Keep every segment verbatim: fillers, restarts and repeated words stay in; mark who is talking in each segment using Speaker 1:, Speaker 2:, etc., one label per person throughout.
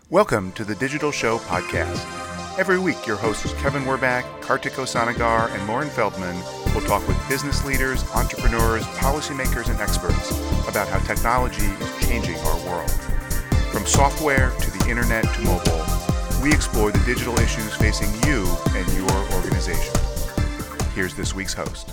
Speaker 1: Welcome to the Digital Show podcast. Every week, your hosts Kevin Werbach, Kartik Osanagar, and Lauren Feldman will talk with business leaders, entrepreneurs, policymakers, and experts about how technology is changing our world. From software to the internet to mobile, we explore the digital issues facing you and your organization. Here's this week's host.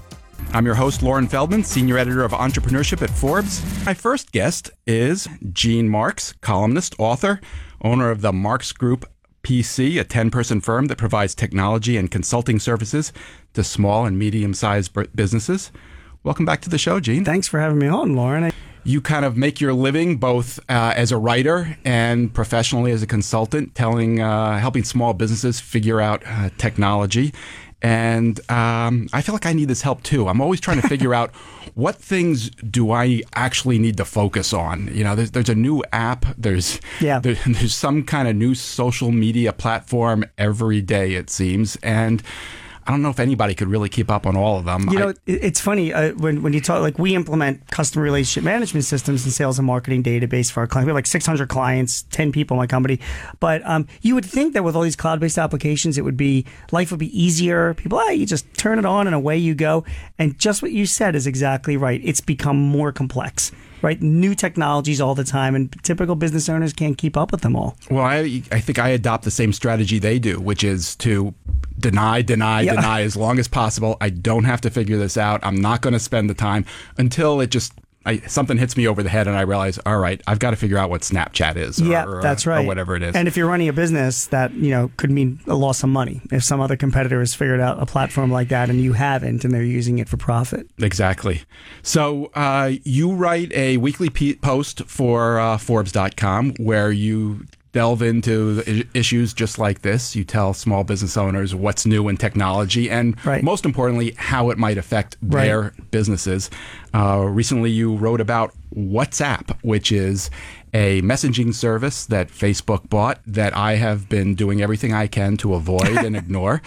Speaker 2: I'm your host, Lauren Feldman, Senior Editor of Entrepreneurship at Forbes. My first guest is Gene Marks, columnist, author, owner of the Marks Group P C, a ten-person firm that provides technology and consulting services to small and medium-sized businesses. Welcome back to the show, Gene.
Speaker 3: Thanks for having me on, Lauren.
Speaker 2: You kind of make your living both uh, as a writer and professionally as a consultant, telling, uh, helping small businesses figure out uh, technology. And um, I feel like I need this help too. I'm always trying to figure out what things do I actually need to focus on. You know, there's, there's a new app. There's
Speaker 3: yeah.
Speaker 2: there, there's some kind of new social media platform every day, it seems. And I don't know if anybody could really keep up on all of them.
Speaker 3: You know,
Speaker 2: I,
Speaker 3: it's funny uh, when when you talk, like we implement customer relationship management systems and sales and marketing database for our clients. We have like six hundred clients, ten people in my company. But um, you would think that with all these cloud-based applications, it would be, life would be easier. People, ah, you just turn it on and away you go. And just what you said is exactly right. It's become more complex. Right, new technologies all the time, and typical business owners can't keep up with them all.
Speaker 2: Well, I I think I adopt the same strategy they do, which is to deny, deny, yeah. deny as long as possible. I don't have to figure this out. I'm not going to spend the time until it just I, something hits me over the head, and I realize, all right, I've got to figure out what Snapchat is, or,
Speaker 3: yeah,
Speaker 2: or,
Speaker 3: that's right,
Speaker 2: or whatever it is.
Speaker 3: And if you're running a business, that you know could mean a loss of money if some other competitor has figured out a platform like that and you haven't, and they're using it for profit.
Speaker 2: Exactly. So uh, you write a weekly p- post for uh, Forbes dot com where you delve into the issues just like this. You tell small business owners what's new in technology and,
Speaker 3: right.
Speaker 2: most importantly, how it might affect right. their businesses. Uh, recently, you wrote about WhatsApp, which is a messaging service that Facebook bought that I have been doing everything I can to avoid and ignore.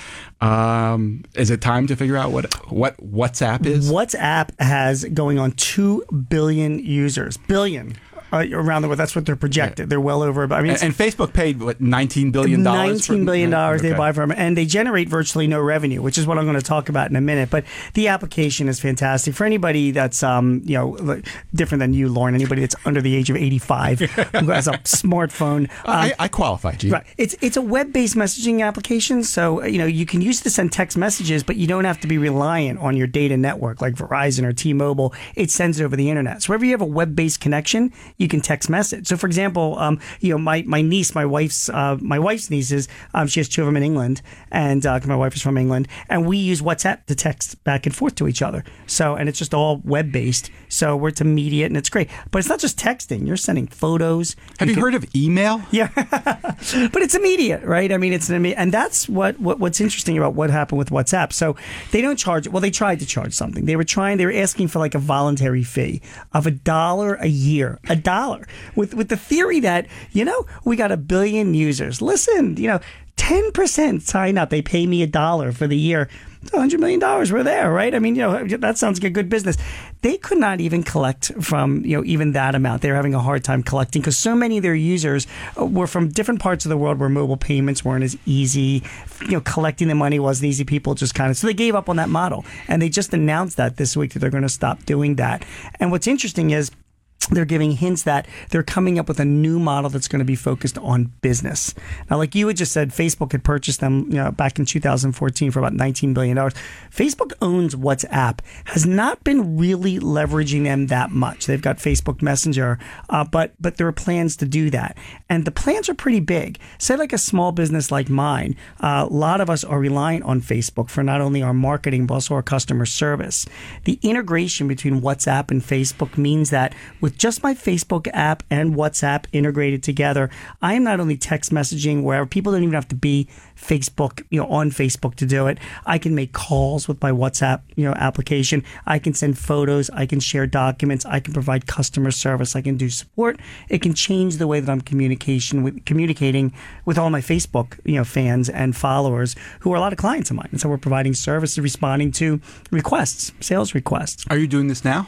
Speaker 2: Um, is it time to figure out what what WhatsApp is?
Speaker 3: WhatsApp has going on two billion users. Billion. Uh, around the world, that's what they're projected. They're well over. I mean,
Speaker 2: and, and Facebook paid what nineteen billion dollars.
Speaker 3: Nineteen billion dollars
Speaker 2: okay.
Speaker 3: they buy from, and they generate virtually no revenue, which is what I'm going to talk about in a minute. But the application is fantastic for anybody that's um you know different than you, Lauren. Anybody that's under the age of eighty-five who has a smartphone. Um,
Speaker 2: I, I qualify, Gene.
Speaker 3: Right. It's it's a web-based messaging application, so you know you can use it to send text messages, but you don't have to be reliant on your data network like Verizon or T-Mobile. It sends it over the internet. So wherever you have a web-based connection, you can text message. So, for example, um, you know, my, my niece, my wife's uh, my wife's nieces, um, she has two of them in England, and uh, my wife is from England, and we use WhatsApp to text back and forth to each other. So, and it's just all web based. So, we're it's immediate and it's great. But it's not just texting; you're sending photos.
Speaker 2: Have you, you can, heard of email?
Speaker 3: Yeah, but it's immediate, right? I mean, it's an immediate, and that's what, what what's interesting about what happened with WhatsApp. So, they don't charge. Well, they tried to charge something. They were trying. They were asking for like a voluntary fee of a dollar a year, a dollar. With with the theory that, you know, we got a billion users. Listen, you know, ten percent sign up. They pay me a dollar for the year. one hundred million dollars, we're there, right? I mean, you know, that sounds like a good business. They could not even collect from, you know, even that amount. They were having a hard time collecting because so many of their users were from different parts of the world where mobile payments weren't as easy. You know, collecting the money wasn't easy. People just kind of, so they gave up on that model. And they just announced that this week that they're going to stop doing that. And what's interesting is, they're giving hints that they're coming up with a new model that's going to be focused on business. Now, like you had just said, Facebook had purchased them, you know, back in two thousand fourteen for about nineteen billion dollars. Facebook owns WhatsApp, has not been really leveraging them that much. They've got Facebook Messenger, uh, but but there are plans to do that. And the plans are pretty big. Say like a small business like mine, uh, a lot of us are reliant on Facebook for not only our marketing, but also our customer service. The integration between WhatsApp and Facebook means that with just my Facebook app and WhatsApp integrated together, I am not only text messaging where people don't even have to be Facebook, you know, on Facebook to do it. I can make calls with my WhatsApp, you know, application. I can send photos. I can share documents. I can provide customer service. I can do support. It can change the way that I'm communication with communicating with all my Facebook, you know, fans and followers who are a lot of clients of mine. And so we're providing services, responding to requests, sales requests.
Speaker 2: Are you doing this now?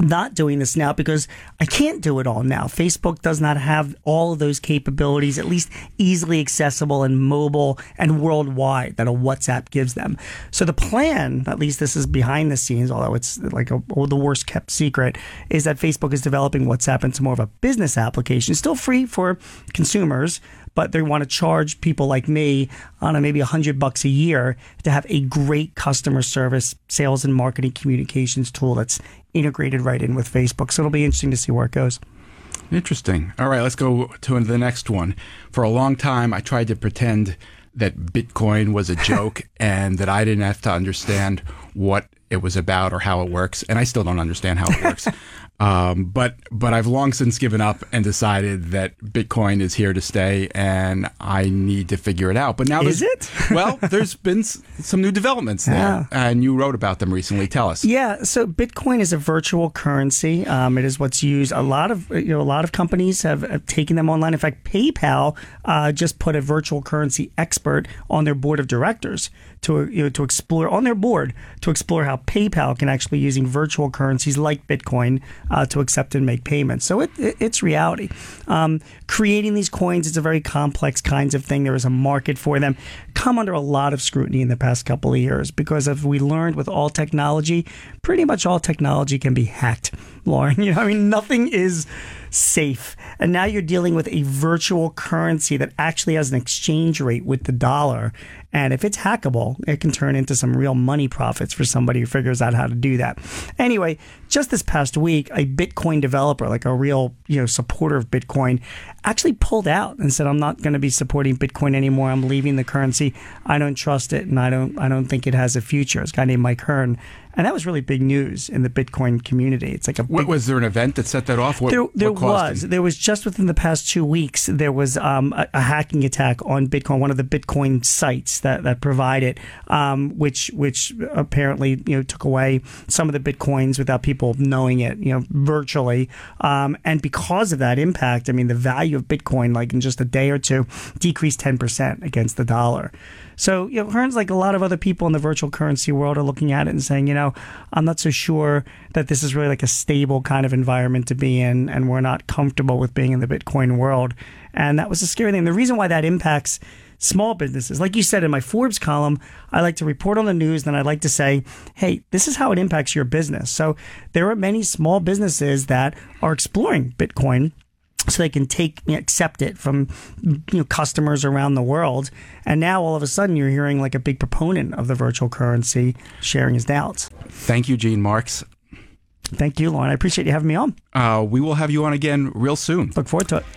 Speaker 3: not doing this now because I can't do it all now. Facebook does not have all of those capabilities, at least easily accessible and mobile and worldwide, that a WhatsApp gives them. So the plan, at least this is behind the scenes, although it's like a, or the worst kept secret, is that Facebook is developing WhatsApp into more of a business application, still free for consumers, but they want to charge people like me on a maybe a hundred bucks a year to have a great customer service, sales and marketing communications tool that's integrated right in with Facebook. So it'll be interesting to see where it goes.
Speaker 2: Interesting. All right, let's go to the next one. For a long time, I tried to pretend that Bitcoin was a joke and that I didn't have to understand what it was about or how it works. And I still don't understand how it works. Um, but but I've long since given up and decided that Bitcoin is here to stay, and I need to figure it out. But now,
Speaker 3: is it?
Speaker 2: Well, there's been s- some new developments there,
Speaker 3: yeah.
Speaker 2: and you wrote about them recently. Tell us.
Speaker 3: Yeah, so Bitcoin is a virtual currency. Um, it is what's used. A lot of you know a lot of companies have, have taken them online. In fact, PayPal uh, just put a virtual currency expert on their board of directors to you know to explore on their board to explore how PayPal can actually be using virtual currencies like Bitcoin uh, to accept and make payments. So it, it it's reality. Um, creating these coins is a very complex kinds of thing. There is a market for them. Come under a lot of scrutiny in the past couple of years because as we learned with all technology, pretty much all technology can be hacked, Lauren. You know, I mean, nothing is safe. And now you're dealing with a virtual currency that actually has an exchange rate with the dollar. And if it's hackable, it can turn into some real money profits for somebody who figures out how to do that. Anyway, just this past week, a Bitcoin developer, like a real, you know, supporter of Bitcoin, actually pulled out and said, I'm not going to be supporting Bitcoin anymore. I'm leaving the currency. I don't trust it, and I don't I don't think it has a future. It's a guy named Mike Hearn. And that was really big news in the Bitcoin community. It's like a big,
Speaker 2: what, was there an event that set that off? What,
Speaker 3: there there
Speaker 2: what
Speaker 3: was.
Speaker 2: him?
Speaker 3: There was just within the past two weeks, there was um, a, a hacking attack on Bitcoin, one of the Bitcoin sites that, that provide it, um, which which apparently you know took away some of the Bitcoins without people knowing it, you know, virtually. Um, and because of that impact, I mean, the value of Bitcoin, like in just a day or two, decreased ten percent against the dollar. So, you know, Hearn's like a lot of other people in the virtual currency world are looking at it and saying, you know, I'm not so sure that this is really like a stable kind of environment to be in, and we're not comfortable with being in the Bitcoin world. And that was a scary thing. The reason why that impacts small businesses, like you said in my Forbes column, I like to report on the news, and I'd like to say, hey, this is how it impacts your business. So there are many small businesses that are exploring Bitcoin so they can take accept it from you know customers around the world. And now all of a sudden you're hearing like a big proponent of the virtual currency sharing his doubts.
Speaker 2: Thank you, Gene Marks.
Speaker 3: Thank you, Lauren. I appreciate you having me on.
Speaker 2: Uh, we will have you on again real soon.
Speaker 3: Look forward to it.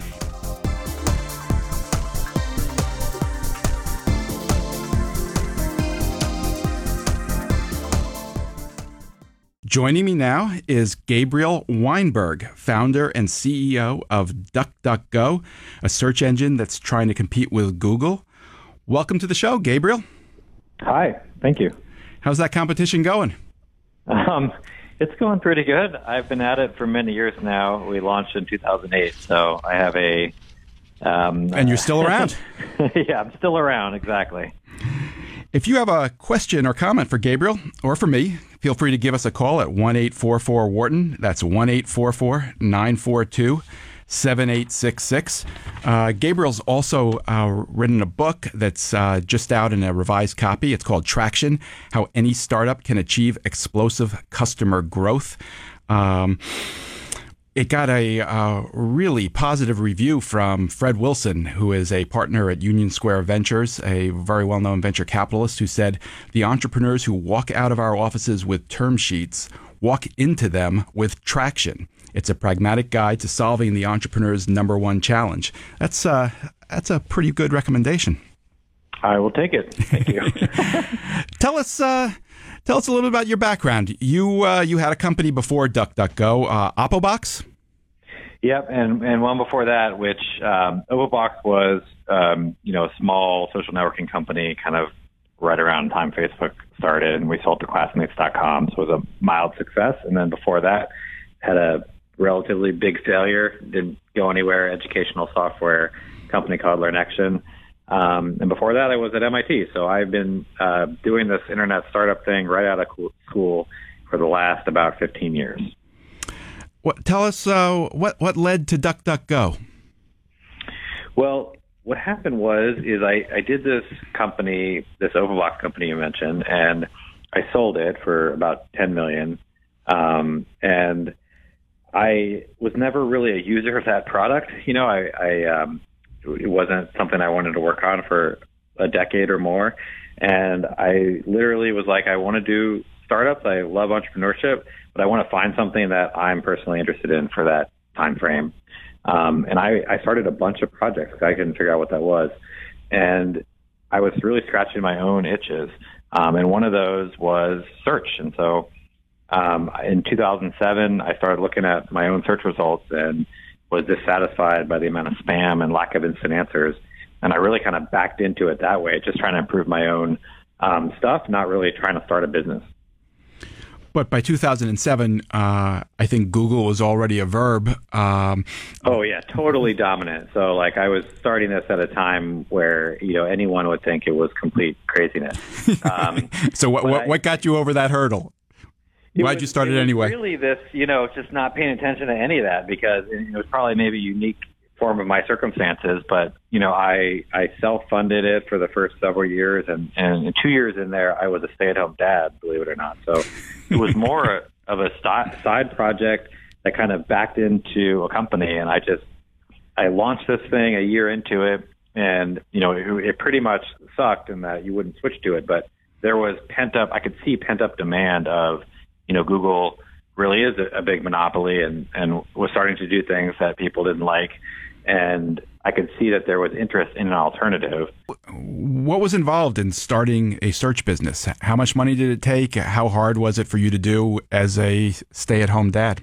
Speaker 2: Joining me now is Gabriel Weinberg, founder and C E O of DuckDuckGo, a search engine that's trying to compete with Google. Welcome to the show, Gabriel.
Speaker 4: Hi, thank you.
Speaker 2: How's that competition going?
Speaker 4: Um, it's going pretty good. I've been at it for many years now. We launched in two thousand eight, so I have a... Um,
Speaker 2: and you're still around.
Speaker 4: Yeah, I'm still around, exactly.
Speaker 2: If you have a question or comment for Gabriel or for me, feel free to give us a call at one eight four four Wharton. That's one eight four four nine four two seven eight six six. Uh, Gabriel's also uh, written a book that's uh, just out in a revised copy. It's called Traction, How Any Startup Can Achieve Explosive Customer Growth. Um, It got a uh, really positive review from Fred Wilson, who is a partner at Union Square Ventures, a very well-known venture capitalist, who said, the entrepreneurs who walk out of our offices with term sheets walk into them with traction. It's a pragmatic guide to solving the entrepreneur's number one challenge. That's, uh, that's a pretty good recommendation.
Speaker 4: I will take it. Thank you.
Speaker 2: Tell us... Uh, Tell us a little bit about your background. You uh, you had a company before DuckDuckGo, uh, Oppobox?
Speaker 4: Yep, and, and one before that, which um, Oppobox was um, you know a small social networking company, kind of right around the time Facebook started, and we sold to classmates dot com, so it was a mild success. And then before that, had a relatively big failure, didn't go anywhere, educational software company called LearnAction. Um, and before that, I was at M I T. So I've been uh, doing this internet startup thing right out of school for the last about fifteen years.
Speaker 2: what, tell us uh, what what led to DuckDuckGo.
Speaker 4: Well, what happened was is I, I did this company, this OpenBox company you mentioned, and I sold it for about ten million dollars. Um, and I was never really a user of that product. You know, I, I um, it wasn't something I wanted to work on for a decade or more. And I literally was like, I want to do startups. I love entrepreneurship, but I want to find something that I'm personally interested in for that time frame. Um, and I, I started a bunch of projects. I couldn't figure out what that was. And I was really scratching my own itches. Um, and one of those was search. And so um, in two thousand seven, I started looking at my own search results and was dissatisfied by the amount of spam and lack of instant answers. And I really kind of backed into it that way, just trying to improve my own um, stuff, not really trying to start a business.
Speaker 2: But by two thousand seven, uh, I think Google was already a verb. Um,
Speaker 4: oh, yeah, totally dominant. So, like, I was starting this at a time where, you know, anyone would think it was complete craziness. Um,
Speaker 2: so what, what,
Speaker 4: I,
Speaker 2: what got you over that hurdle? Why'd
Speaker 4: was,
Speaker 2: you start it,
Speaker 4: it
Speaker 2: anyway?
Speaker 4: Really, this, you know, just not paying attention to any of that, because it was probably maybe a unique form of my circumstances. But, you know, I, I self-funded it for the first several years. And, and two years in there, I was a stay-at-home dad, believe it or not. So it was more of a st- side project that kind of backed into a company. And I just, I launched this thing a year into it. And, you know, it, it pretty much sucked in that you wouldn't switch to it. But there was pent-up, I could see pent-up demand of, you know, Google really is a, a big monopoly and, and was starting to do things that people didn't like. And I could see that there was interest in an alternative.
Speaker 2: What was involved in starting a search business? How much money did it take? How hard was it for you to do as a stay-at-home dad?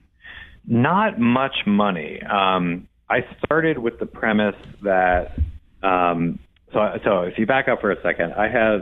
Speaker 4: Not much money. Um, I started with the premise that, um, so, so if you back up for a second, I had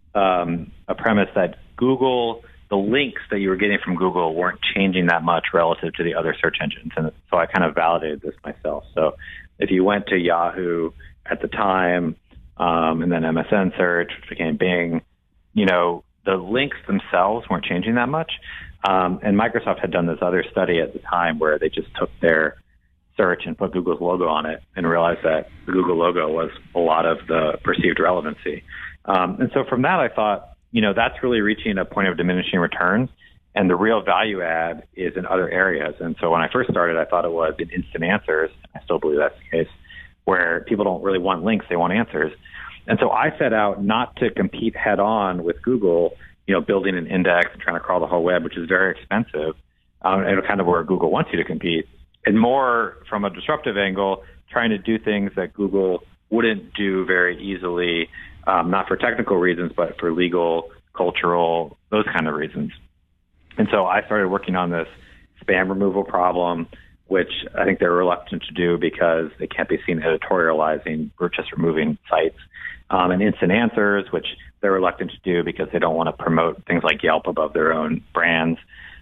Speaker 4: um, a premise that Google, the links that you were getting from Google weren't changing that much relative to the other search engines. And so I kind of validated this myself. So if you went to Yahoo at the time, um, and then M S N search, which became Bing, you know, the links themselves weren't changing that much. Um, and Microsoft had done this other study at the time where they just took their search and put Google's logo on it and realized that the Google logo was a lot of the perceived relevancy. Um, and so from that, I thought, you know, that's really reaching a point of diminishing returns, and the real value add is in other areas. And so when I first started, I thought it was in instant answers. I still believe that's the case, where people don't really want links, they want answers. And so I set out not to compete head on with Google, you know, building an index and trying to crawl the whole web, which is very expensive, um, and kind of where Google wants you to compete, and more from a disruptive angle, trying to do things that Google wouldn't do very easily, um, not for technical reasons, but for legal, cultural, those kind of reasons. And so I started working on this spam removal problem, which I think they're reluctant to do because they can't be seen editorializing or just removing sites. Um, and instant answers, which they're reluctant to do because they don't want to promote things like Yelp above their own brands.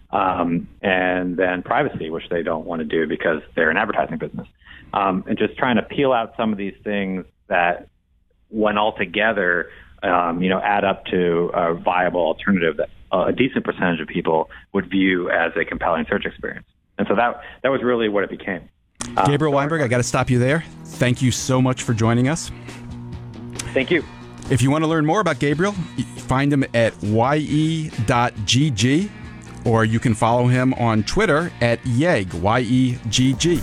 Speaker 4: Um, and then privacy, which they don't want to do because they're an advertising business. Um, and just trying to peel out some of these things that, when all together, um, you know, add up to a viable alternative that uh, a decent percentage of people would view as a compelling search experience. And so that that was really what it became. Uh,
Speaker 2: Gabriel Weinberg, I got to stop you there. Thank you so much for joining us.
Speaker 4: Thank you.
Speaker 2: If you want to learn more about Gabriel, find him at y e dot g g, or you can follow him on Twitter at Yegg, Y E G G.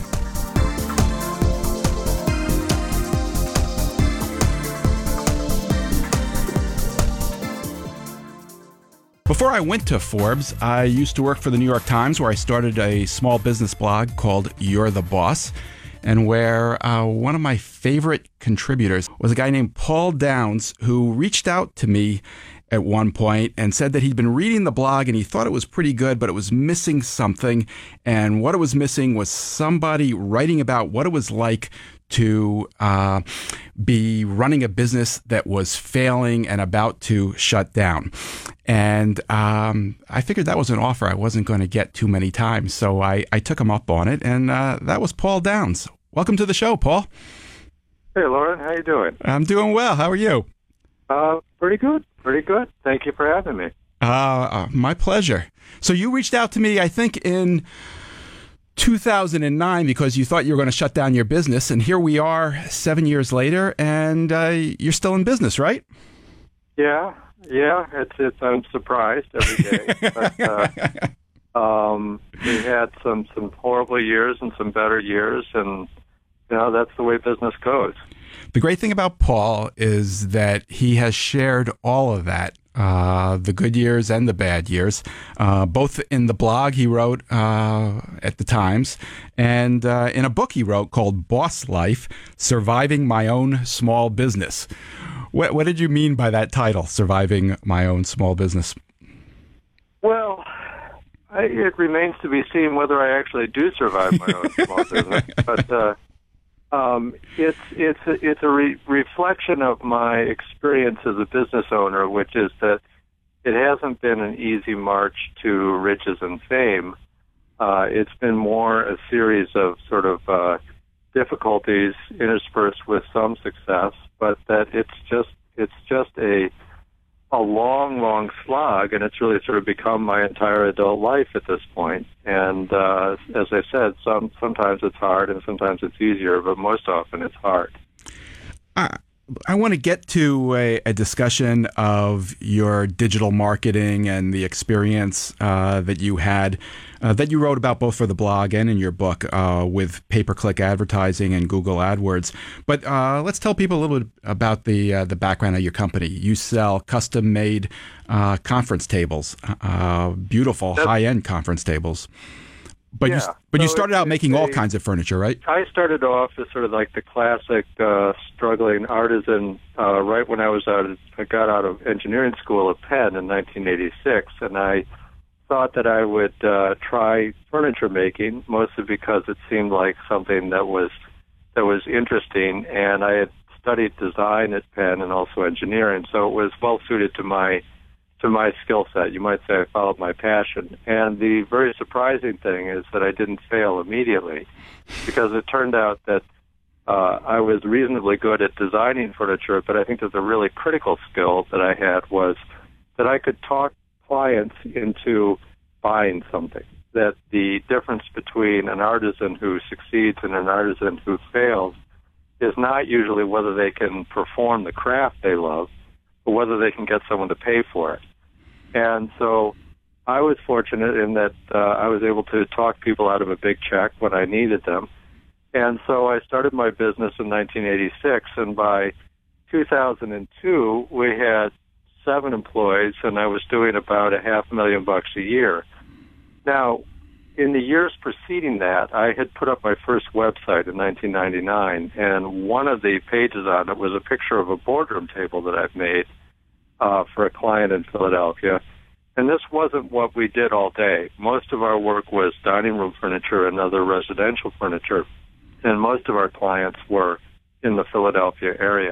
Speaker 2: Before I went to Forbes, I used to work for the New York Times, where I started a small business blog called You're the Boss, and where uh, one of my favorite contributors was a guy named Paul Downs, who reached out to me at one point and said that he'd been reading the blog and he thought it was pretty good, but it was missing something. And what it was missing was somebody writing about what it was like to uh, be running a business that was failing and about to shut down. And um, I figured that was an offer I wasn't going to get too many times. So I, I took him up on it, and uh, that was Paul Downs. Welcome to the show, Paul.
Speaker 5: Hey, Lauren. How you doing?
Speaker 2: I'm doing well. How are you?
Speaker 5: Uh, pretty good. Pretty good. Thank you for having me.
Speaker 2: Uh, uh, my pleasure. So you reached out to me, I think, in two thousand nine because you thought you were going to shut down your business, and here we are seven years later, and uh, you're still in business, right?
Speaker 5: Yeah, yeah. It's it's. I'm surprised every day. but, uh, um, we had some some horrible years and some better years, and you know that's the way business goes.
Speaker 2: The great thing about Paul is that he has shared all of that, uh, the good years and the bad years, uh, both in the blog he wrote uh, at the Times and uh, in a book he wrote called Boss Life, Surviving My Own Small Business. What, what did you mean by that title, Surviving My Own Small Business?
Speaker 5: Well, I, it remains to be seen whether I actually do survive my own small business, but... Uh, Um, it's it's a, it's a re- reflection of my experience as a business owner, which is that it hasn't been an easy march to riches and fame. Uh, it's been more a series of sort of uh, difficulties interspersed with some success, but that it's just it's just a a long, long slog, and it's really sort of become my entire adult life at this point. And uh, as I said, some sometimes it's hard and sometimes it's easier, but most often it's hard.
Speaker 2: Uh, I want to get to a, a discussion of your digital marketing and the experience uh, that you had, uh, that you wrote about both for the blog and in your book uh, with pay-per-click advertising and Google AdWords. But uh, let's tell people a little bit about the uh, the background of your company. You sell custom-made uh, conference tables, uh, beautiful That's, high-end conference tables. But
Speaker 5: yeah.
Speaker 2: you but so you started out making
Speaker 5: a,
Speaker 2: all kinds of furniture, right?
Speaker 5: I started off as sort of like the classic uh, struggling artisan uh, right when I was out. Of, I got out of engineering school at Penn in nineteen eighty-six, and I thought that I would uh, try furniture making, mostly because it seemed like something that was that was interesting, and I had studied design at Penn and also engineering, so it was well suited to my to my skill set. You might say I followed my passion. And the very surprising thing is that I didn't fail immediately, because it turned out that uh, I was reasonably good at designing furniture, but I think that the really critical skill that I had was that I could talk clients into buying something, that the difference between an artisan who succeeds and an artisan who fails is not usually whether they can perform the craft they love, but whether they can get someone to pay for it. And so I was fortunate in that uh, I was able to talk people out of a big check when I needed them. And so I started my business in nineteen eighty-six, and by two thousand two, we had seven employees, and I was doing about a half million bucks a year. Now, in the years preceding that, I had put up my first website in nineteen ninety-nine, and one of the pages on it was a picture of a boardroom table that I've made uh, for a client in Philadelphia. And this wasn't what we did all day. Most of our work was dining room furniture and other residential furniture, and most of our clients were in the Philadelphia area.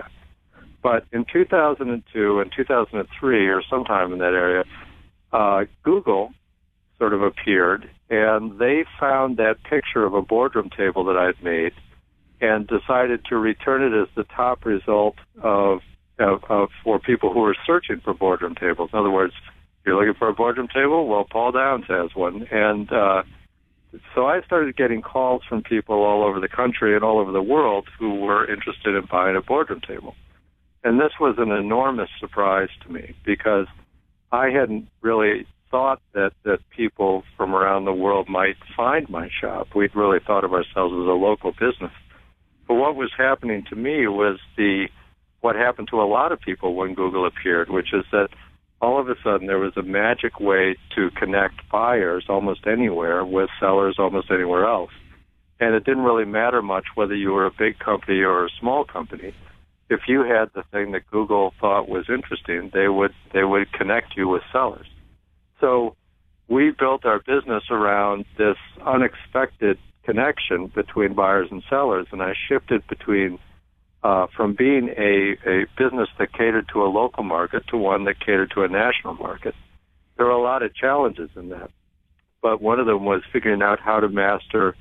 Speaker 5: But in two thousand two and two thousand three, or sometime in that area, uh, Google sort of appeared, and they found that picture of a boardroom table that I'd made and decided to return it as the top result of, of, of for people who were searching for boardroom tables. In other words, you're looking for a boardroom table? Well, Paul Downs has one. And uh, so I started getting calls from people all over the country and all over the world who were interested in buying a boardroom table. And this was an enormous surprise to me, because I hadn't really thought that, that people from around the world might find my shop. We'd really thought of ourselves as a local business. But what was happening to me was the what happened to a lot of people when Google appeared, which is that all of a sudden there was a magic way to connect buyers almost anywhere with sellers almost anywhere else. And it didn't really matter much whether you were a big company or a small company. If you had the thing that Google thought was interesting, they would they would connect you with sellers. So we built our business around this unexpected connection between buyers and sellers, and I shifted between uh, from being a, a business that catered to a local market to one that catered to a national market. There were a lot of challenges in that, but one of them was figuring out how to master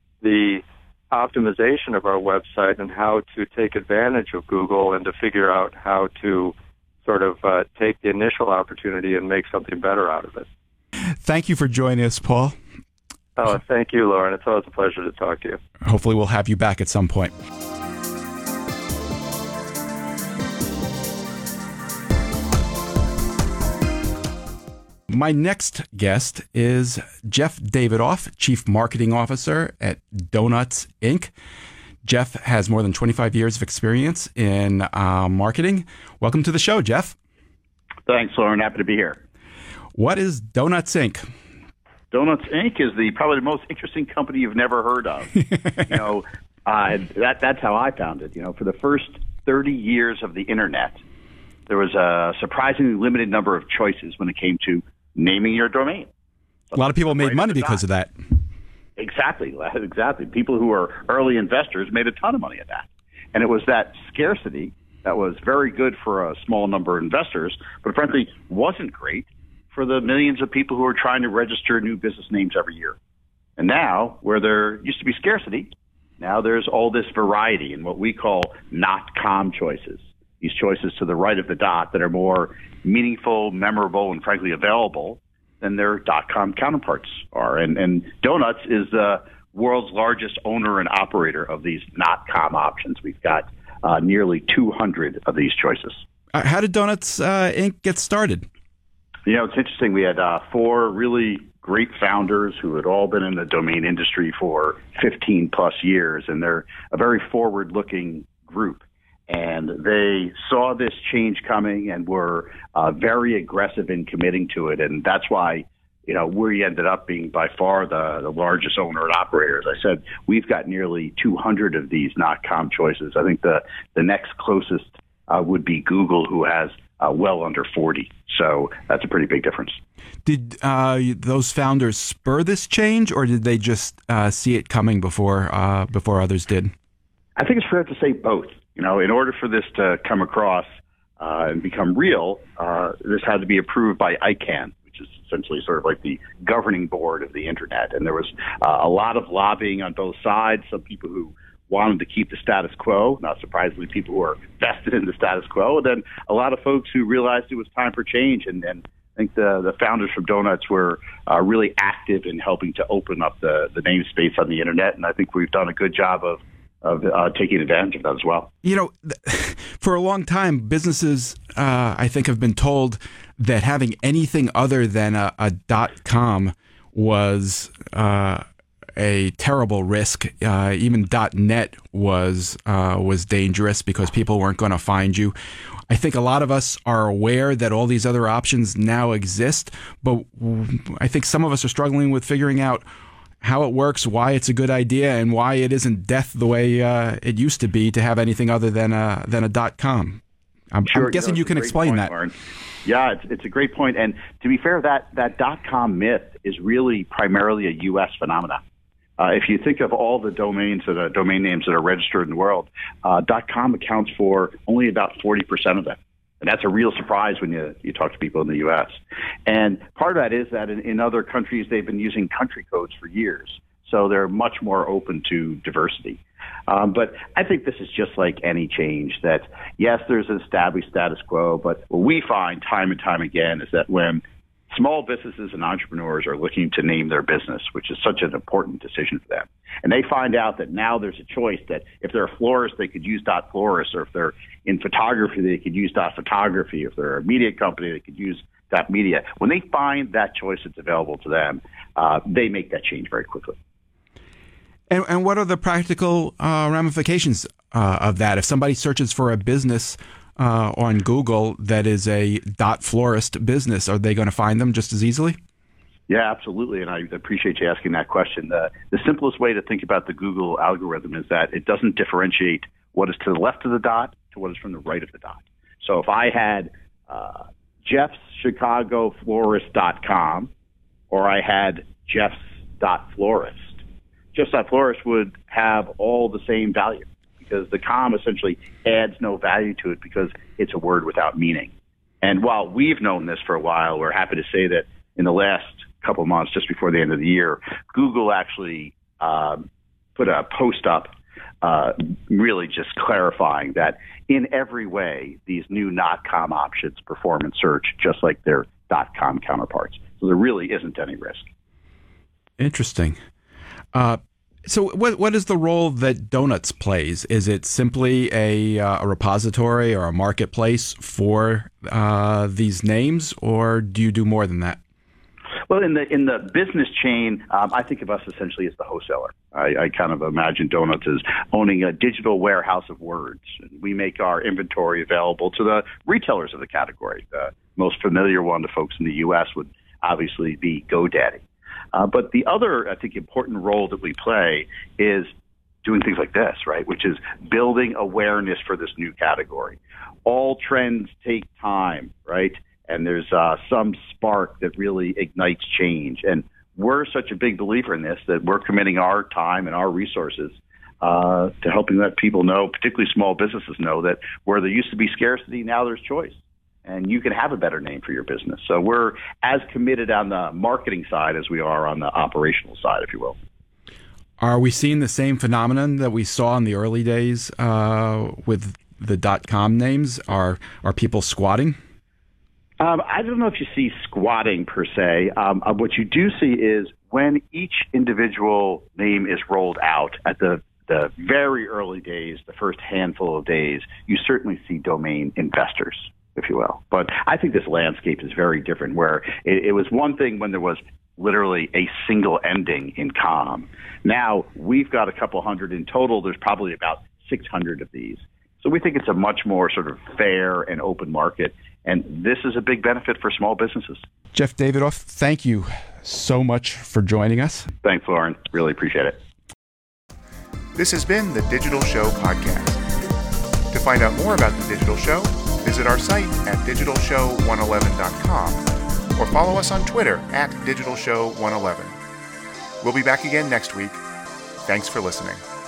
Speaker 5: the optimization of our website and how to take advantage of Google and to figure out how to sort of uh, take the initial opportunity and make something better out of it.
Speaker 2: Thank you for joining us, Paul.
Speaker 5: Oh, thank you, Lauren. It's always a pleasure to talk to you.
Speaker 2: Hopefully we'll have you back at some point. My next guest is Jeff Davidoff, Chief Marketing Officer at Donuts, Incorporated. Jeff has more than twenty-five years of experience in uh, marketing. Welcome to the show, Jeff.
Speaker 6: Thanks, Lauren. Happy to be here.
Speaker 2: What is Donuts, Incorporated?
Speaker 6: Donuts, Incorporated is the probably the most interesting company you've never heard of. you know, uh, that that's how I found it. You know, for the first thirty years of the internet, there was a surprisingly limited number of choices when it came to naming your domain.
Speaker 2: A lot of people made
Speaker 6: Right
Speaker 2: money
Speaker 6: at the
Speaker 2: because
Speaker 6: top.
Speaker 2: of that.
Speaker 6: Exactly, exactly. People who were early investors made a ton of money at that. And it was that scarcity that was very good for a small number of investors, but frankly wasn't great for the millions of people who are trying to register new business names every year. And now, where there used to be scarcity, now there's all this variety in what we call not-com choices. These choices to the right of the dot that are more meaningful, memorable, and frankly available than their dot-com counterparts are. And, and Donuts is the world's largest owner and operator of these not-com options. We've got uh, nearly two hundred of these choices.
Speaker 2: Uh, how did Donuts, uh, Incorporated get started?
Speaker 6: You know, it's interesting. We had uh, four really great founders who had all been in the domain industry for fifteen plus years, and they're a very forward-looking group. And they saw this change coming and were uh, very aggressive in committing to it. And that's why, you know, we ended up being by far the, the largest owner and operator. As I said, we've got nearly two hundred of these not-com choices. I think the, the next closest uh, would be Google, who has uh, well under forty. So that's a pretty big difference.
Speaker 2: Did uh, those founders spur this change, or did they just uh, see it coming before uh, before others did?
Speaker 6: I think it's fair to say both. You know, in order for this to come across uh, and become real, uh, this had to be approved by I CANN, which is essentially sort of like the governing board of the internet. And there was uh, a lot of lobbying on both sides. Some people who wanted to keep the status quo, not surprisingly, people who are vested in the status quo. And then a lot of folks who realized it was time for change. And, and I think the, the founders from Donuts were uh, really active in helping to open up the, the namespace on the internet. And I think we've done a good job of of uh, taking advantage of that as well.
Speaker 2: You know, for a long time, businesses, uh, I think, have been told that having anything other than a, a dot-com was uh, a terrible risk. Uh, even .net was uh, was dangerous because people weren't going to find you. I think a lot of us are aware that all these other options now exist, but I think some of us are struggling with figuring out how it works, why it's a good idea, and why it isn't death the way uh, it used to be to have anything other than a than a dot com. I'm,
Speaker 6: sure,
Speaker 2: I'm guessing
Speaker 6: you, know,
Speaker 2: you can explain
Speaker 6: point,
Speaker 2: that.
Speaker 6: Lauren. Yeah, it's, it's a great point. And to be fair, that that dot com myth is really primarily a U S phenomenon. Uh, if you think of all the domains that are domain names that are registered in the world, uh, .com accounts for only about forty percent of them. And that's a real surprise when you, you talk to people in the U S. And part of that is that in, in other countries, they've been using country codes for years. So they're much more open to diversity. Um, but I think this is just like any change that, yes, there's an established status quo, but what we find time and time again is that when small businesses and entrepreneurs are looking to name their business, which is such an important decision for them, and they find out that now there's a choice that if they're a florist, they could use .florist, or if they're in photography, they could use .photography. If they're a media company, they could use .media. When they find that choice that's available to them, uh, they make that change very quickly.
Speaker 2: And, and what are the practical uh, ramifications uh, of that? If somebody searches for a business uh, on Google that is a .florist business, are they going to find them just as easily?
Speaker 6: Yeah, absolutely. And I appreciate you asking that question. The, the simplest way to think about the Google algorithm is that it doesn't differentiate what is to the left of the dot to what is from the right of the dot. So if I had uh, Jeff's Chicago Florist dot com or I had Jeff's .florist, Jeff's .florist would have all the same value because the com essentially adds no value to it because it's a word without meaning. And while we've known this for a while, we're happy to say that in the last couple of months, just before the end of the year, Google actually um, put a post up uh, really just clarifying that in every way, these new .com options perform in search just like their .com counterparts. So there really isn't any risk.
Speaker 2: Interesting. Uh, so what what is the role that Donuts plays? Is it simply a, uh, a repository or a marketplace for uh, these names, or do you do more than that?
Speaker 6: Well, in the in the business chain, um, I think of us essentially as the wholesaler. I, I kind of imagine Donuts as owning a digital warehouse of words. We make our inventory available to the retailers of the category. The most familiar one to folks in the U S would obviously be GoDaddy. Uh, but the other, I think, important role that we play is doing things like this, right, which is building awareness for this new category. All trends take time, right? And there's uh, some spark that really ignites change. And we're such a big believer in this that we're committing our time and our resources uh, to helping let people know, particularly small businesses know, that where there used to be scarcity, now there's choice. And you can have a better name for your business. So we're as committed on the marketing side as we are on the operational side, if you will.
Speaker 2: Are we seeing the same phenomenon that we saw in the early days uh, with the dot-com names? Are are people squatting?
Speaker 6: Um, I don't know if you see squatting per se. Um, uh, what you do see is when each individual name is rolled out at the, the very early days, the first handful of days, you certainly see domain investors, if you will. But I think this landscape is very different, where it, it was one thing when there was literally a single ending in com. Now we've got a couple hundred in total. There's probably about six hundred of these. So we think it's a much more sort of fair and open market. And this is a big benefit for small businesses.
Speaker 2: Jeff Davidoff, thank you so much for joining us.
Speaker 6: Thanks, Lauren. Really appreciate it.
Speaker 1: This has been the Digital Show podcast. To find out more about the Digital Show, visit our site at digital show one eleven dot com or follow us on Twitter at digital show one eleven. We'll be back again next week. Thanks for listening.